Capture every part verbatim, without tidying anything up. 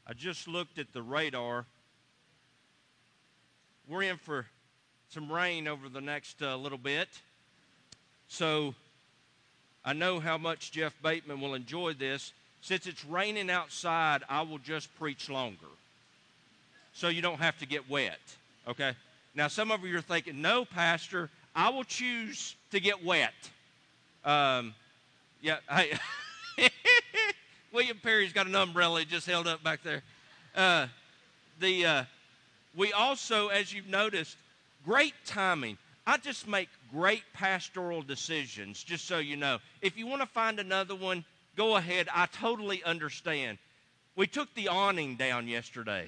I just looked at the radar. We're in for some rain over the next uh, little bit. So I know how much Jeff Bateman will enjoy this. Since it's raining outside, I will just preach longer, so you don't have to get wet, okay? Now, some of you are thinking, no, Pastor, I will choose to get wet. Um, yeah, hey, William Perry's got an umbrella he just held up back there. Uh, the uh, we also, as you've noticed, great timing. I just make great pastoral decisions, just so you know. If you want to find another one, go ahead. I totally understand. We took the awning down yesterday,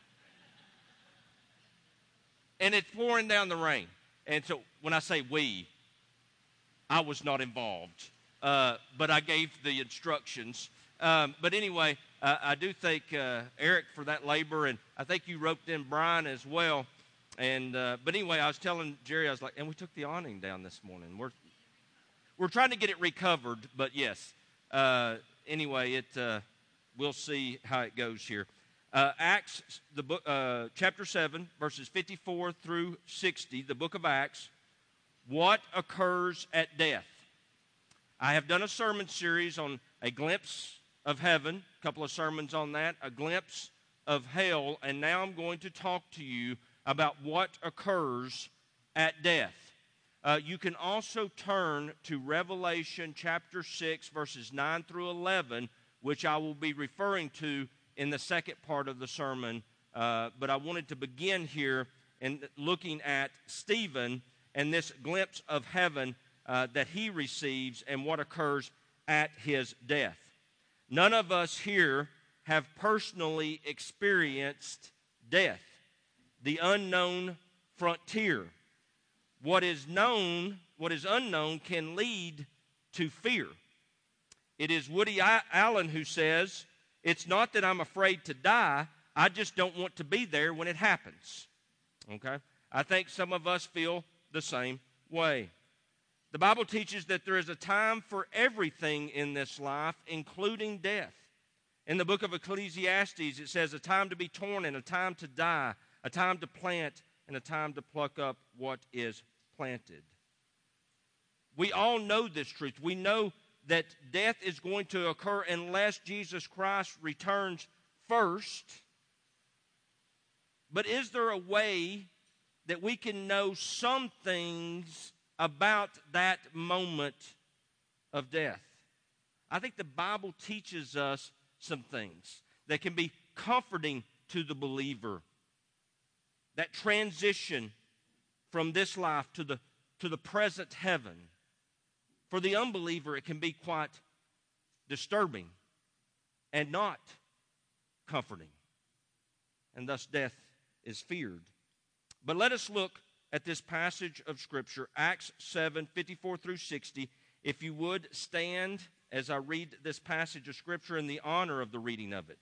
and it's pouring down the rain. And so when I say we, I was not involved, uh, but I gave the instructions. Um, but anyway, uh, I do thank uh, Eric for that labor, and I think you roped in Brian as well. And uh, but anyway, I was telling Jerry, I was like, and we took the awning down this morning. We're we're trying to get it recovered, but yes. Uh, anyway, it uh, we'll see how it goes here. Uh, Acts, the book, uh, chapter seven, verses fifty-four through sixty, the book of Acts. What occurs at death? I have done a sermon series on a glimpse of heaven, a couple of sermons on that, a glimpse of hell, and now I'm going to talk to you about what occurs at death. Uh, you can also turn to Revelation chapter six, verses nine through eleven, which I will be referring to in the second part of the sermon. Uh, but I wanted to begin here in looking at Stephen and this glimpse of heaven uh, that he receives and what occurs at his death. None of us here have personally experienced death, the unknown frontier. What is known, what is unknown can lead to fear. It is Woody Allen who says, it's not that I'm afraid to die, I just don't want to be there when it happens. Okay? I think some of us feel the same way. The Bible teaches that there is a time for everything in this life, including death. In the book of Ecclesiastes, it says a time to be torn and a time to die, a time to plant and a time to pluck up what is planted. We all know this truth. We know that death is going to occur unless Jesus Christ returns first. But is there a way that we can know some things about that moment of death? I think the Bible teaches us some things that can be comforting to the believer. That transition from this life to the, to the present heaven. For the unbeliever, it can be quite disturbing and not comforting. And thus death is feared. But let us look at this passage of Scripture, Acts seven, fifty-four through sixty. If you would, stand as I read this passage of Scripture in the honor of the reading of it.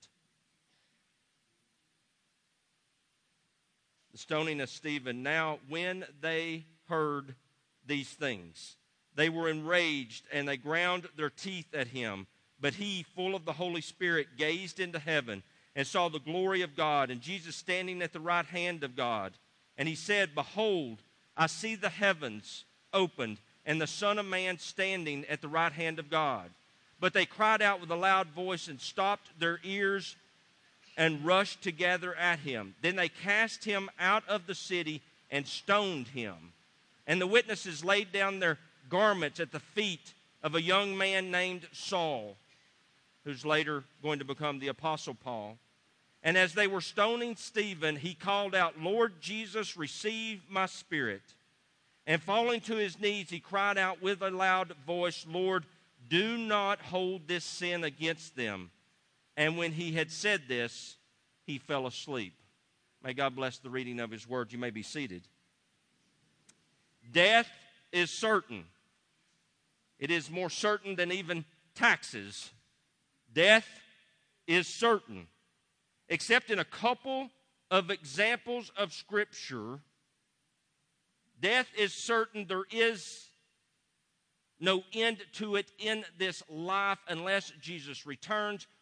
The stoning of Stephen. Now, when they heard these things, they were enraged, and they ground their teeth at him. But he, full of the Holy Spirit, gazed into heaven and saw the glory of God, and Jesus standing at the right hand of God. And he said, Behold, I see the heavens opened, and the Son of Man standing at the right hand of God. But they cried out with a loud voice and stopped their ears and rushed together at him. Then they cast him out of the city and stoned him. And the witnesses laid down their garments at the feet of a young man named Saul, who's later going to become the Apostle Paul. And as they were stoning Stephen, he called out, Lord Jesus, receive my spirit. And falling to his knees, he cried out with a loud voice, Lord, do not hold this sin against them. And when he had said this, he fell asleep. May God bless the reading of his word. You may be seated. Death is certain. It is more certain than even taxes. Death is certain. Except in a couple of examples of Scripture, death is certain. There is no end to it in this life unless Jesus returns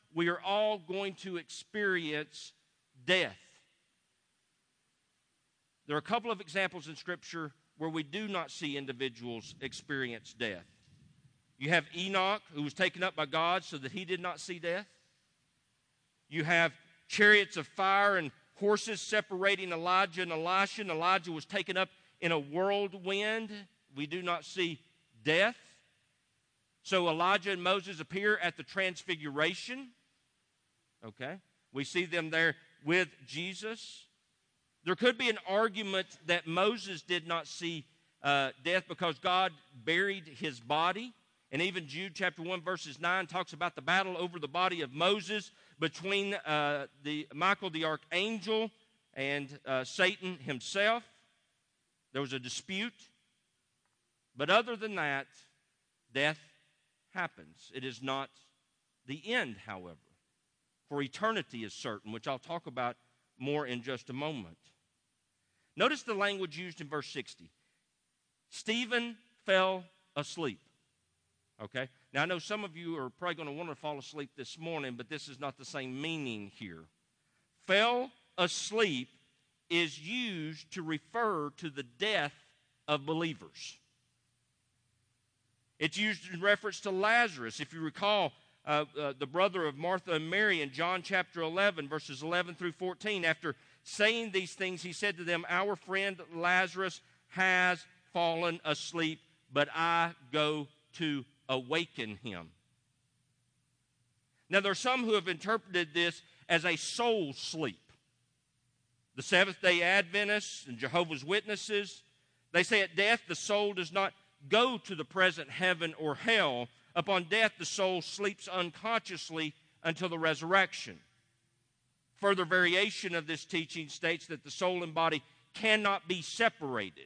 we are all going to experience death. There are a couple of examples in Scripture where we do not see individuals experience death. You have Enoch, who was taken up by God so that he did not see death. You have chariots of fire and horses separating Elijah and Elisha, and Elijah was taken up in a whirlwind. We do not see death. So Elijah and Moses appear at the Transfiguration. Okay? We see them there with Jesus. There could be an argument that Moses did not see uh, death because God buried his body. And even Jude chapter one verses nine talks about the battle over the body of Moses between uh, the Michael the archangel and uh, Satan himself. There was a dispute. But other than that, death happens. It is not the end, however. For eternity is certain, which I'll talk about more in just a moment. Notice the language used in verse sixty. Stephen fell asleep. Okay? Now, I know some of you are probably going to want to fall asleep this morning, but this is not the same meaning here. Fell asleep is used to refer to the death of believers. It's used in reference to Lazarus. If you recall, uh, uh, the brother of Martha and Mary in John chapter eleven, verses eleven through fourteen, after saying these things, he said to them, "Our friend Lazarus has fallen asleep, but I go to awaken him." Now, there are some who have interpreted this as a soul sleep. The Seventh-day Adventists and Jehovah's Witnesses, they say at death the soul does not go to the present heaven or hell. Upon death, the soul sleeps unconsciously until the resurrection. Further variation of this teaching states that the soul and body cannot be separated.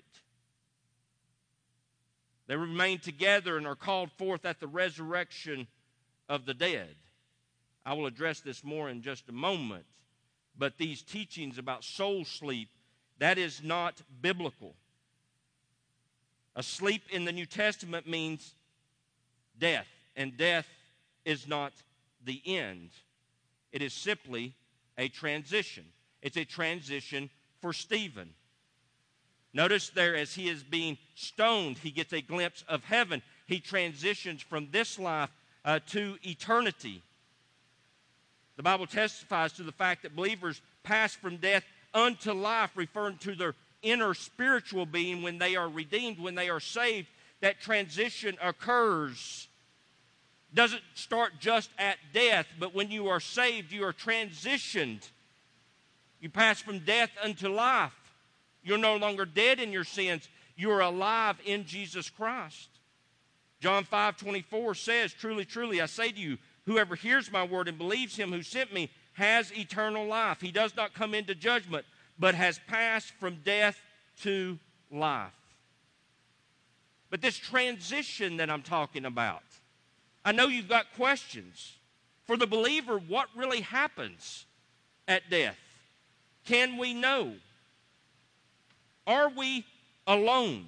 They remain together and are called forth at the resurrection of the dead. I will address this more in just a moment, but these teachings about soul sleep, that is not biblical. Asleep in the New Testament means death, and death is not the end. It is simply a transition. It's a transition for Stephen. Notice there, as he is being stoned, he gets a glimpse of heaven. He transitions from this life uh, to eternity. The Bible testifies to the fact that believers pass from death unto life, referring to their inner spiritual being when they are redeemed, when they are saved. That transition occurs. Doesn't start just at death, but when you are saved, you are transitioned. You pass from death unto life. You're no longer dead in your sins. You're alive in Jesus Christ. John five twenty-four says, "Truly, truly, I say to you, whoever hears my word and believes him who sent me has eternal life. He does not come into judgment, but has passed from death to life." But this transition that I'm talking about, I know you've got questions. For the believer, what really happens at death? Can we know? Are we alone?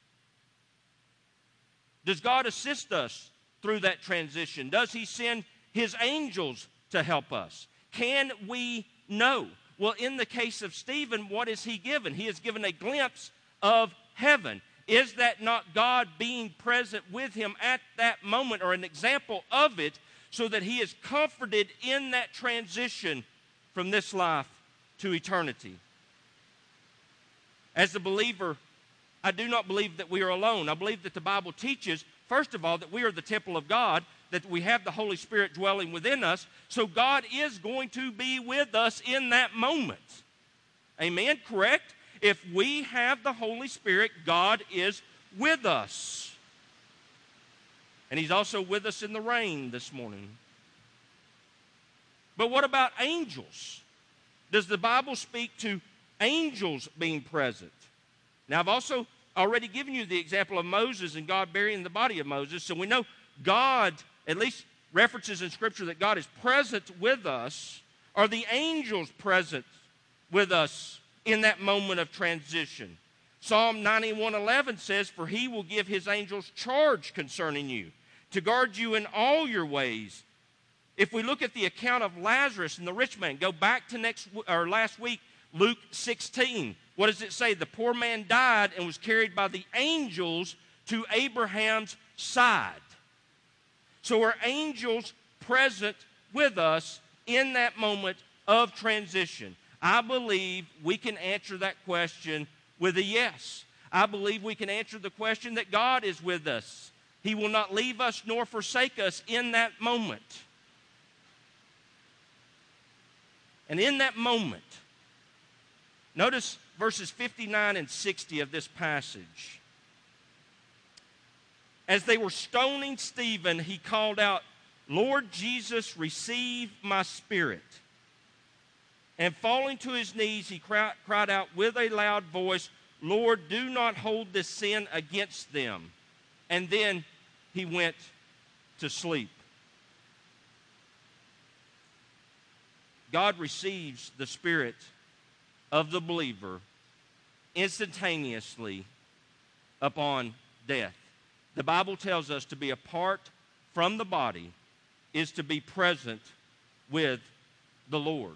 Does God assist us through that transition? Does He send His angels to help us? Can we know? Well, in the case of Stephen, what is he given? He is given a glimpse of heaven. Is that not God being present with him at that moment, or an example of it, so that he is comforted in that transition from this life to eternity? As a believer, I do not believe that we are alone. I believe that the Bible teaches, first of all, that we are the temple of God, that we have the Holy Spirit dwelling within us, so God is going to be with us in that moment. Amen? Correct? If we have the Holy Spirit, God is with us. And He's also with us in the rain this morning. But what about angels? Does the Bible speak to angels being present? Now, I've also already given you the example of Moses and God burying the body of Moses, so we know God, at least references in Scripture that God is present with us. Are the angels present with us in that moment of transition? Psalm ninety-one eleven says, "For He will give His angels charge concerning you, to guard you in all your ways. If we look at the account of Lazarus and the rich man, go back to next or last week, Luke sixteen. What does it say? The poor man died and was carried by the angels to Abraham's side. So are angels present with us in that moment of transition? I believe we can answer that question with a yes. I believe we can answer the question that God is with us. He will not leave us nor forsake us in that moment. And in that moment, notice verses fifty-nine and sixty of this passage. As they were stoning Stephen, he called out, "Lord Jesus, receive my spirit." And falling to his knees, he cried out with a loud voice, "Lord, do not hold this sin against them." And then he went to sleep. God receives the spirit of the believer instantaneously upon death. The Bible tells us to be apart from the body is to be present with the Lord.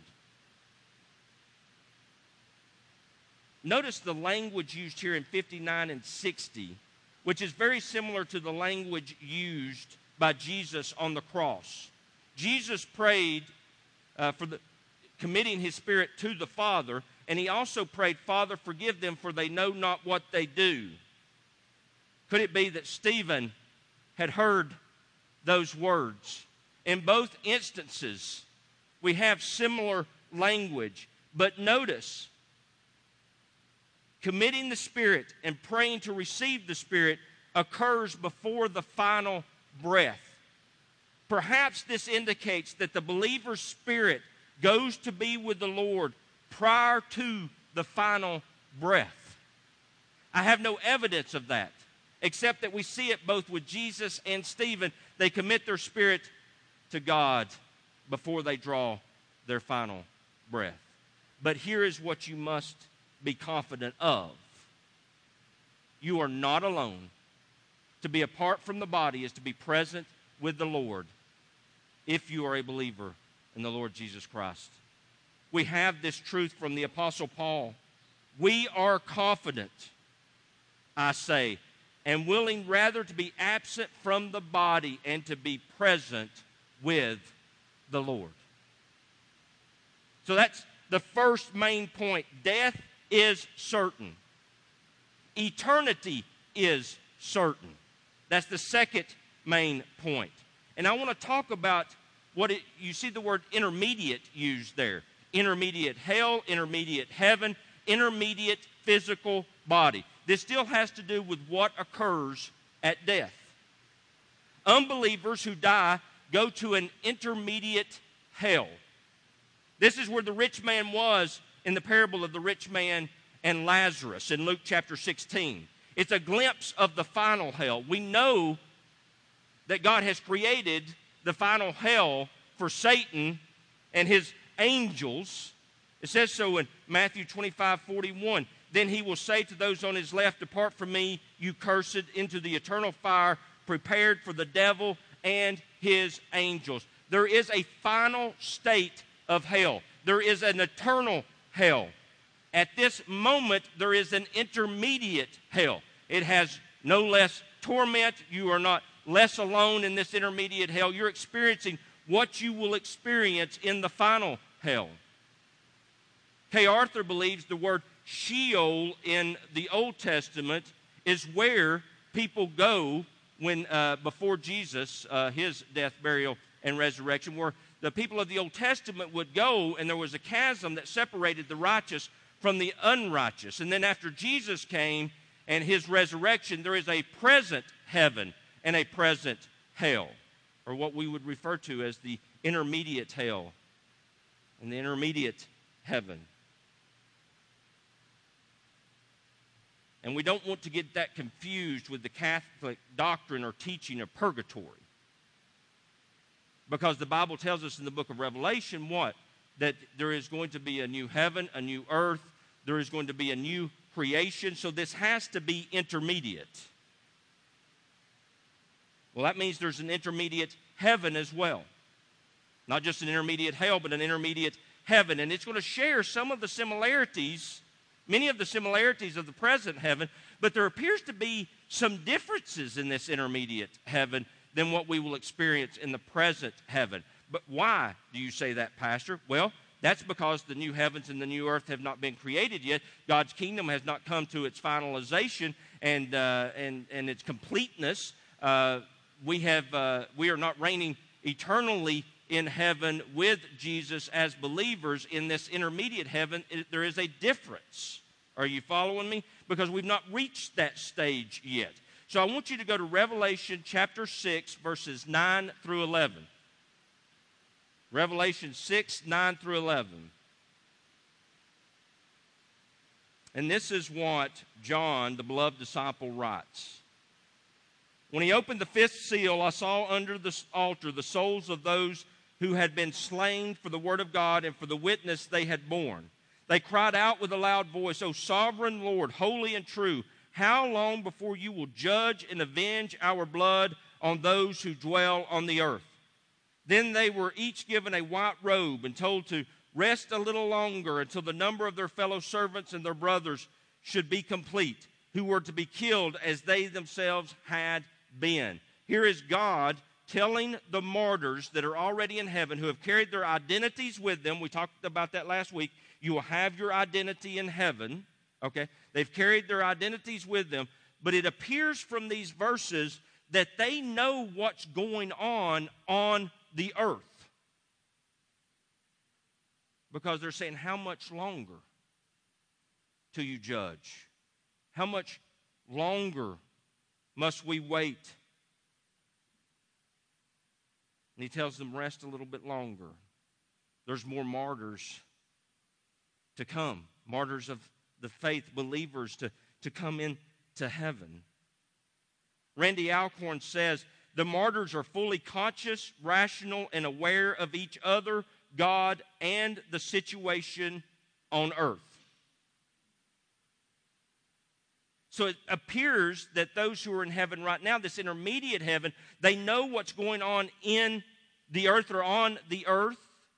Notice the language used here in fifty-nine and sixty, which is very similar to the language used by Jesus on the cross. Jesus prayed uh, for the committing his spirit to the Father, and he also prayed, "Father, forgive them, for they know not what they do." Could it be that Stephen had heard those words? In both instances, we have similar language. But notice, committing the Spirit and praying to receive the Spirit occurs before the final breath. Perhaps this indicates that the believer's spirit goes to be with the Lord prior to the final breath. I have no evidence of that, except that we see it both with Jesus and Stephen. They commit their spirit to God before they draw their final breath. But here is what you must be confident of. You are not alone. To be apart from the body is to be present with the Lord if you are a believer in the Lord Jesus Christ. We have this truth from the Apostle Paul. We are confident, I say, and willing rather to be absent from the body and to be present with the Lord. So that's the first main point. Death is certain. Eternity is certain. That's the second main point. And I want to talk about what it, you see the word intermediate used there. Intermediate hell, intermediate heaven, intermediate physical body. This still has to do with what occurs at death. Unbelievers who die go to an intermediate hell. This is where the rich man was in the parable of the rich man and Lazarus in Luke chapter sixteen. It's a glimpse of the final hell. We know that God has created the final hell for Satan and his angels. It says so in Matthew twenty-five forty-one. Then he will say to those on his left, "Depart from me, you cursed, into the eternal fire prepared for the devil and his angels." There is a final state of hell. There is an eternal hell. At this moment, there is an intermediate hell. It has no less torment. You are not less alone in this intermediate hell. You're experiencing what you will experience in the final hell. Kay Arthur believes the word Sheol in the Old Testament is where people go when uh, before Jesus, uh, his death, burial, and resurrection, where the people of the Old Testament would go, and there was a chasm that separated the righteous from the unrighteous. And then after Jesus came and his resurrection, there is a present heaven and a present hell, or what we would refer to as the intermediate hell and the intermediate heaven. And we don't want to get that confused with the Catholic doctrine or teaching of purgatory. Because the Bible tells us in the book of Revelation what? That there is going to be a new heaven, a new earth. There is going to be a new creation. So this has to be intermediate. Well, that means there's an intermediate heaven as well. Not just an intermediate hell, but an intermediate heaven. And it's going to share some of the similarities, many of the similarities of the present heaven, but there appears to be some differences in this intermediate heaven than what we will experience in the present heaven. But why do you say that, Pastor? Well, that's because the new heavens and the new earth have not been created yet. God's kingdom has not come to its finalization and uh, and and its completeness. Uh, we have uh, we are not reigning eternally in heaven with Jesus as believers. In this intermediate heaven, it, there is a difference. Are you following me? Because we've not reached that stage yet. So I want you to go to Revelation chapter six, verses nine through eleven. Revelation six, nine through eleven. And this is what John, the beloved disciple, writes. When he opened the fifth seal, I saw under the altar the souls of those who had been slain for the word of God and for the witness they had borne. They cried out with a loud voice, O sovereign Lord, holy and true, how long before you will judge and avenge our blood on those who dwell on the earth? Then they were each given a white robe and told to rest a little longer until the number of their fellow servants and their brothers should be complete, who were to be killed as they themselves had been. Here is God telling the martyrs that are already in heaven, who have carried their identities with them. We talked about that last week. You will have your identity in heaven. Okay? They've carried their identities with them. But it appears from these verses that they know what's going on on the earth. Because they're saying, how much longer till you judge? How much longer must we wait? And he tells them, rest a little bit longer. There's more martyrs to come. Martyrs of the faith, believers to, to come into heaven. Randy Alcorn says, the martyrs are fully conscious, rational, and aware of each other, God, and the situation on earth. So it appears that those who are in heaven right now, this intermediate heaven, they know what's going on in the earth or on the earth.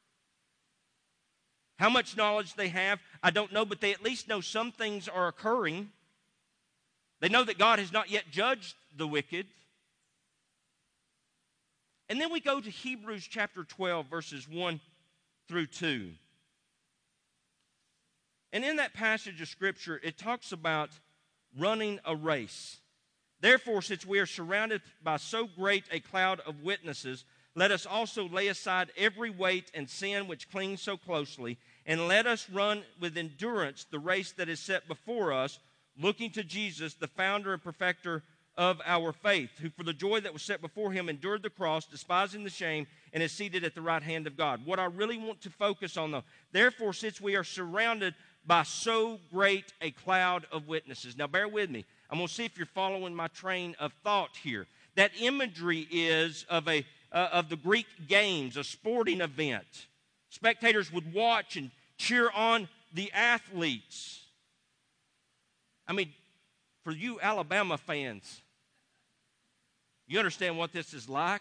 How much knowledge they have, I don't know, but they at least know some things are occurring. They know that God has not yet judged the wicked. And then we go to Hebrews chapter twelve, verses one through two. And in that passage of Scripture, it talks about running a race. Therefore, since we are surrounded by so great a cloud of witnesses, let us also lay aside every weight and sin which clings so closely, and let us run with endurance the race that is set before us, looking to Jesus, the founder and perfecter of our faith, who for the joy that was set before him endured the cross, despising the shame, and is seated at the right hand of God. What I really want to focus on, though, therefore, since we are surrounded by so great a cloud of witnesses. Now, bear with me. I'm going to see if you're following my train of thought here. That imagery is of a uh, of the Greek games, a sporting event. Spectators would watch and cheer on the athletes. I mean, for you Alabama fans, you understand what this is like?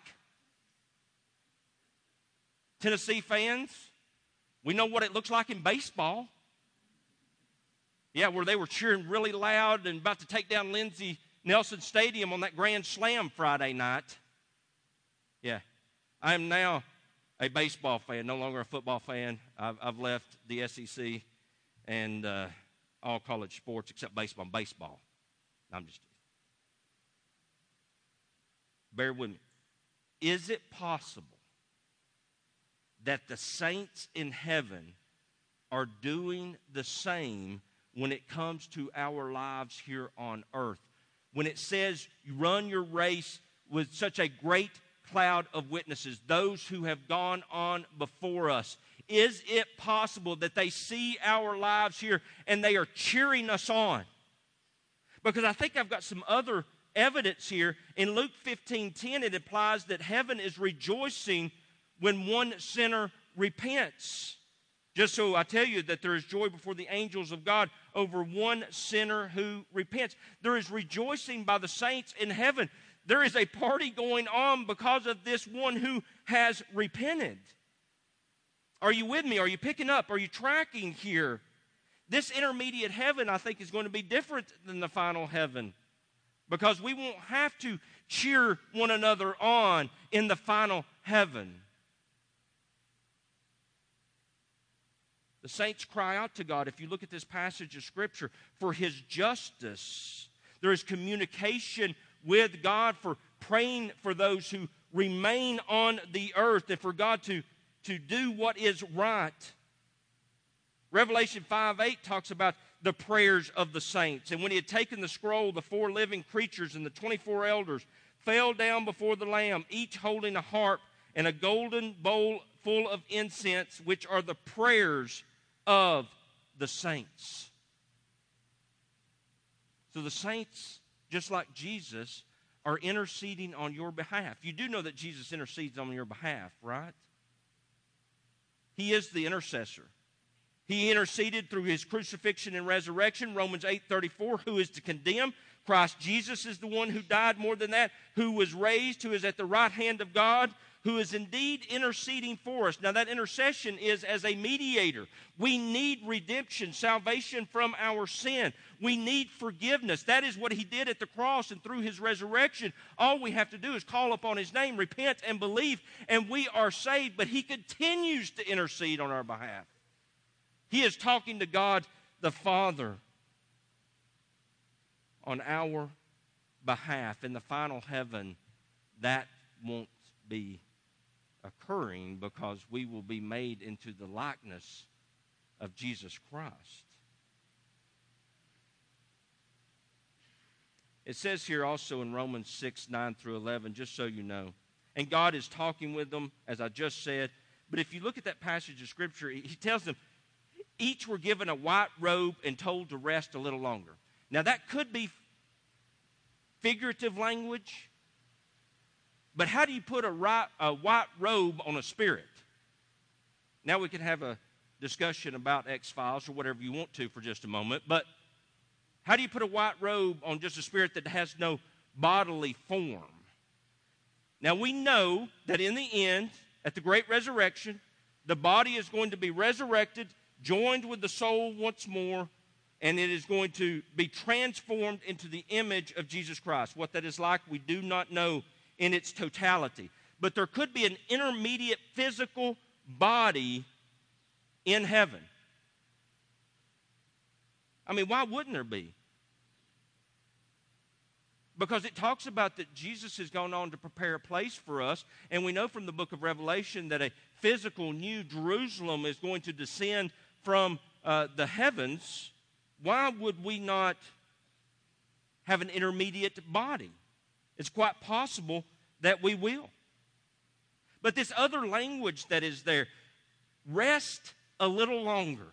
Tennessee fans, we know what it looks like in baseball. Yeah, where they were cheering really loud and about to take down Lindsey Nelson Stadium on that grand slam Friday night. Yeah, I am now a baseball fan, no longer a football fan. I've, I've left the S E C and uh, all college sports except baseball. Baseball. I'm just bear with me. Is it possible that the saints in heaven are doing the same when it comes to our lives here on earth? When it says you run your race with such a great cloud of witnesses, those who have gone on before us, is it possible that they see our lives here and they are cheering us on? Because I think I've got some other evidence here. In Luke fifteen ten, it implies that heaven is rejoicing when one sinner repents. Just so I tell you that there is joy before the angels of God over one sinner who repents. There is rejoicing by the saints in heaven. There is a party going on because of this one who has repented. Are you with me? Are you picking up? Are you tracking here? This intermediate heaven, I think, is going to be different than the final heaven, because we won't have to cheer one another on in the final heaven. The saints cry out to God, if you look at this passage of Scripture, for His justice. There is communication with God for praying for those who remain on the earth and for God to, to do what is right. Revelation five eight talks about the prayers of the saints. And when He had taken the scroll, the four living creatures and the twenty-four elders fell down before the Lamb, each holding a harp and a golden bowl full of incense, which are the prayers of the saints. So the saints, just like Jesus, are interceding on your behalf. You do know that Jesus intercedes on your behalf, right? He is the intercessor. He interceded through His crucifixion and resurrection. Romans eight thirty-four, who is to condemn? Christ Jesus is the one who died, more than that, who was raised, who is at the right hand of God, who is indeed interceding for us. Now that intercession is as a mediator. We need redemption, salvation from our sin. We need forgiveness. That is what He did at the cross, and through His resurrection, all we have to do is call upon His name, repent and believe, and we are saved. But He continues to intercede on our behalf. He is talking to God the Father on our behalf. In the final heaven, that won't be occurring, because we will be made into the likeness of Jesus Christ. It says here also in Romans six, nine through eleven, just so you know. And God is talking with them, as I just said. But if you look at that passage of Scripture, He tells them, each were given a white robe and told to rest a little longer. Now that could be figurative language, but how do you put a, right, a white robe on a spirit? Now we can have a discussion about X-Files or whatever you want to for just a moment, but how do you put a white robe on just a spirit that has no bodily form? Now we know that in the end, at the great resurrection, the body is going to be resurrected, joined with the soul once more, and it is going to be transformed into the image of Jesus Christ. What that is like, we do not know in its totality. But there could be an intermediate physical body in heaven. I mean, why wouldn't there be? Because it talks about that Jesus has gone on to prepare a place for us, and we know from the book of Revelation that a physical new Jerusalem is going to descend from uh, the heavens. Why would we not have an intermediate body? It's quite possible that we will. But this other language that is there, rest a little longer.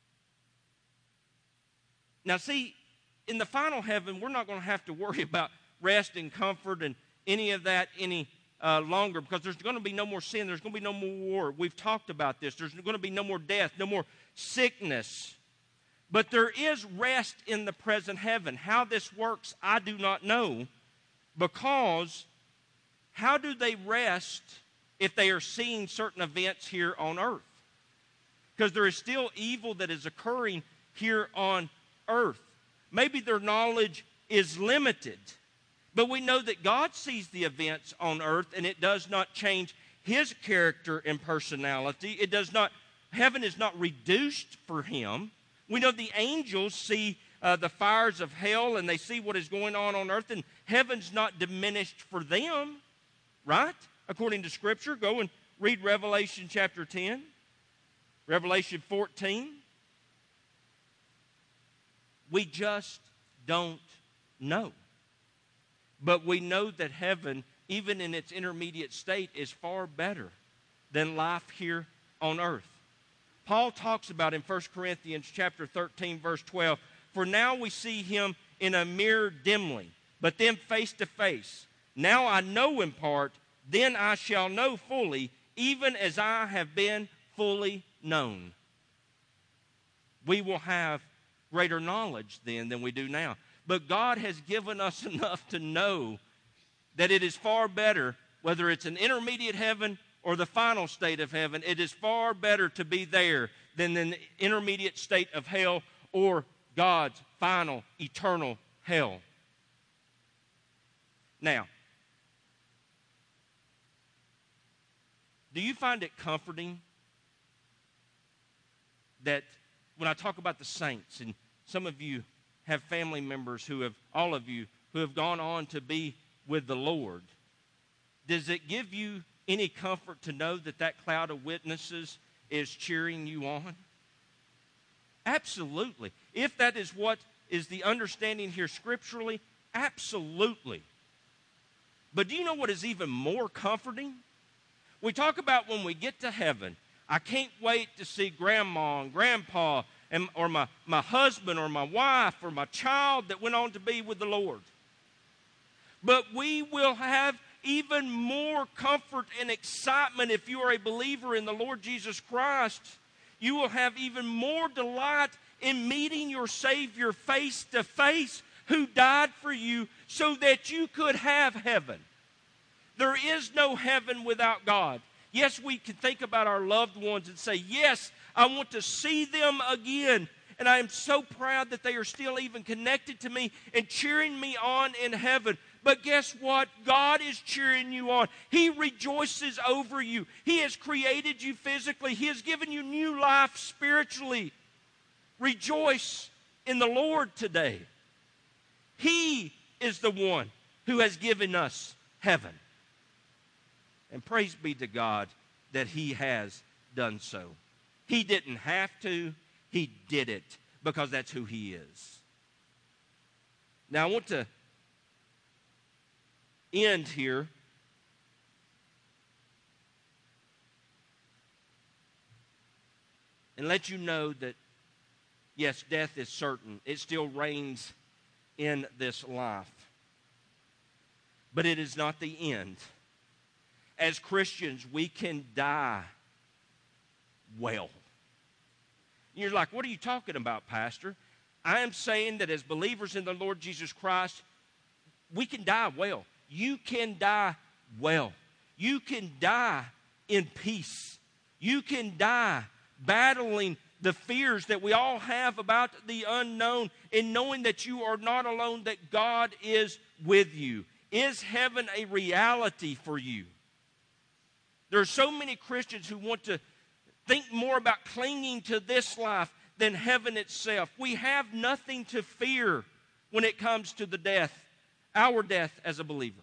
Now see, in the final heaven, we're not going to have to worry about rest and comfort and any of that any uh, longer, because there's going to be no more sin. There's going to be no more war. We've talked about this. There's going to be no more death, no more sickness. But there is rest in the present heaven. How this works, I do not know, because how do they rest if they are seeing certain events here on earth? Because there is still evil that is occurring here on earth. Maybe their knowledge is limited, but we know that God sees the events on earth, and it does not change His character and personality. It does not, heaven is not reduced for Him. We know the angels see uh, the fires of hell, and they see what is going on on earth, and heaven's not diminished for them, right? According to Scripture, go and read Revelation chapter ten, Revelation fourteen. We just don't know. But we know that heaven, even in its intermediate state, is far better than life here on earth. Paul talks about in First Corinthians chapter thirteen, verse twelve, for now we see Him in a mirror dimly, but then face to face. Now I know in part, then I shall know fully, even as I have been fully known. We will have greater knowledge then than we do now. But God has given us enough to know that it is far better, whether it's an intermediate heaven or the final state of heaven. It is far better to be there than in the intermediate state of hell or God's final eternal hell. Now, do you find it comforting that when I talk about the saints, and some of you have family members who have, all of you, who have gone on to be with the Lord, does it give you any comfort to know that that cloud of witnesses is cheering you on? Absolutely. If that is what is the understanding here scripturally, absolutely. But do you know what is even more comforting? We talk about when we get to heaven, I can't wait to see grandma and grandpa and, or my, my husband or my wife or my child that went on to be with the Lord. But we will have even more comfort and excitement if you are a believer in the Lord Jesus Christ. You will have even more delight in meeting your Savior face to face, who died for you so that you could have heaven. There is no heaven without God. Yes, we can think about our loved ones and say, yes, I want to see them again. And I am so proud that they are still even connected to me and cheering me on in heaven. But guess what? God is cheering you on. He rejoices over you. He has created you physically. He has given you new life spiritually. Rejoice in the Lord today. He is the one who has given us heaven. And praise be to God that He has done so. He didn't have to. He did it because that's who He is. Now I want to end here and let you know that, yes, death is certain. It still reigns in this life. But it is not the end. As Christians, we can die well. You're like, what are you talking about, Pastor? I am saying that as believers in the Lord Jesus Christ, we can die well. You can die well. You can die in peace. You can die battling the fears that we all have about the unknown and knowing that you are not alone, that God is with you. Is heaven a reality for you? There are so many Christians who want to think more about clinging to this life than heaven itself. We have nothing to fear when it comes to the death, our death as a believer.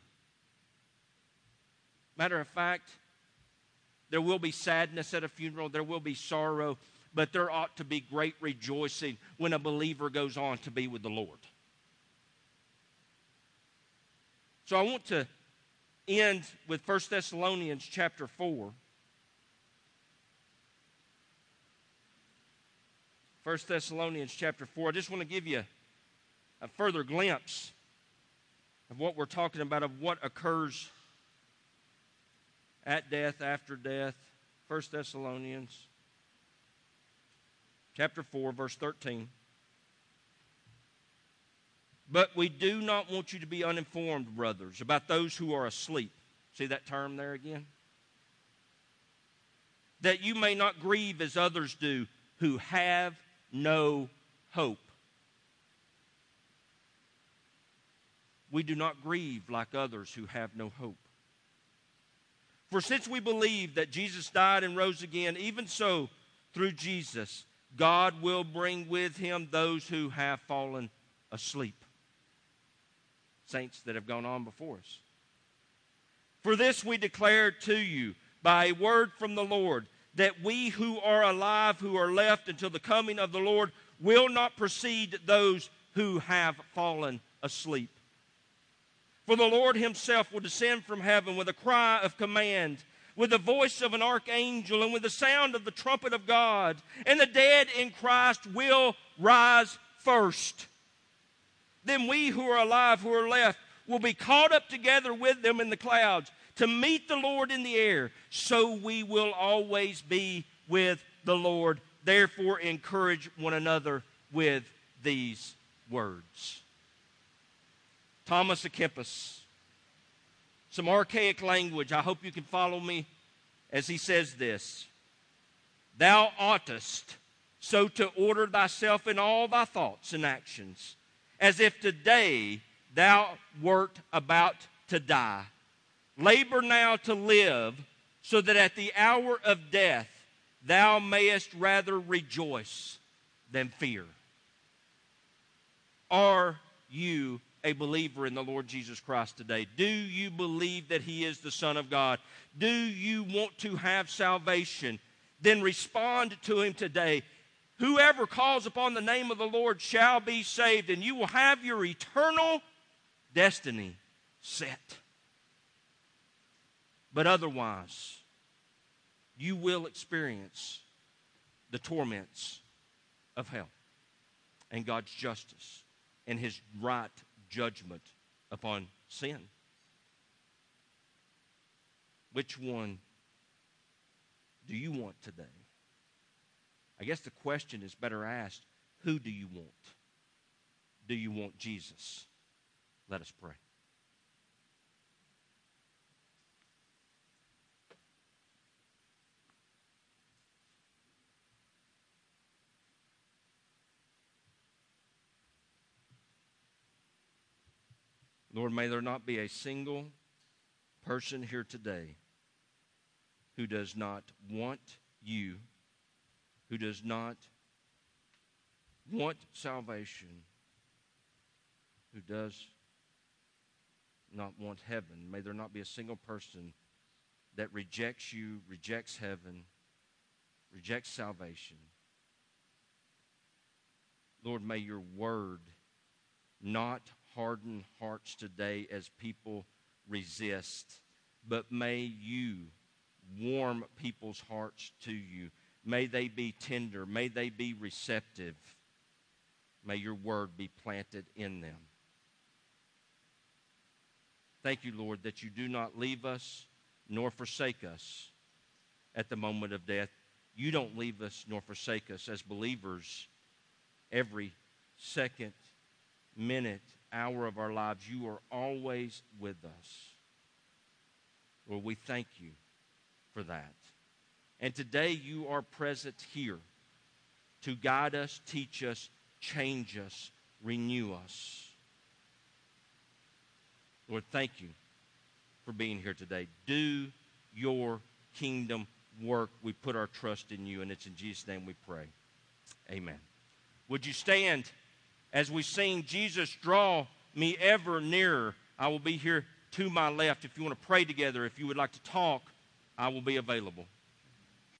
Matter of fact, there will be sadness at a funeral, there will be sorrow, but there ought to be great rejoicing when a believer goes on to be with the Lord. So I want to end with First Thessalonians chapter four. First Thessalonians chapter four. I just want to give you a further glimpse of what we're talking about, of what occurs at death, after death. First Thessalonians chapter four, verse thirteen. But we do not want you to be uninformed, brothers, about those who are asleep. See that term there again? That you may not grieve as others do, who have no hope. We do not grieve like others who have no hope. For since we believe that Jesus died and rose again, even so, through Jesus, God will bring with Him those who have fallen asleep. Saints that have gone on before us. For this we declare to you by a word from the Lord, that we who are alive, who are left until the coming of the Lord, will not precede those who have fallen asleep. For the Lord Himself will descend from heaven with a cry of command, with the voice of an archangel, and with the sound of the trumpet of God, and the dead in Christ will rise first. Then we who are alive, who are left, will be caught up together with them in the clouds to meet the Lord in the air. So we will always be with the Lord. Therefore, encourage one another with these words. Thomas à Kempis. Some archaic language. I hope you can follow me as he says this, thou oughtest so to order thyself in all thy thoughts and actions, as if today thou wert about to die. Labor now to live, so that at the hour of death thou mayest rather rejoice than fear. Are you a believer in the Lord Jesus Christ today? Do you believe that He is the Son of God? Do you want to have salvation? Then respond to Him today. Whoever calls upon the name of the Lord shall be saved, and you will have your eternal destiny set. But otherwise, you will experience the torments of hell and God's justice and His right judgment upon sin. Which one do you want today? I guess the question is better asked, who do you want? Do you want Jesus? Let us pray. Lord, may there not be a single person here today who does not want you, who does not want salvation, who does not want heaven. May there not be a single person that rejects you, rejects heaven, rejects salvation. Lord, may your word not harden hearts today as people resist, but may you warm people's hearts to you. May they be tender. May they be receptive. May your word be planted in them. Thank you, Lord, that you do not leave us nor forsake us at the moment of death. You don't leave us nor forsake us as believers every second, minute, hour of our lives. You are always with us. Lord, we thank you for that. And today you are present here to guide us, teach us, change us, renew us. Lord, thank you for being here today. Do your kingdom work. We put our trust in you, and it's in Jesus' name we pray. Amen. Would you stand as we sing, Jesus, Draw Me Ever Nearer? I will be here to my left. If you want to pray together, if you would like to talk, I will be available.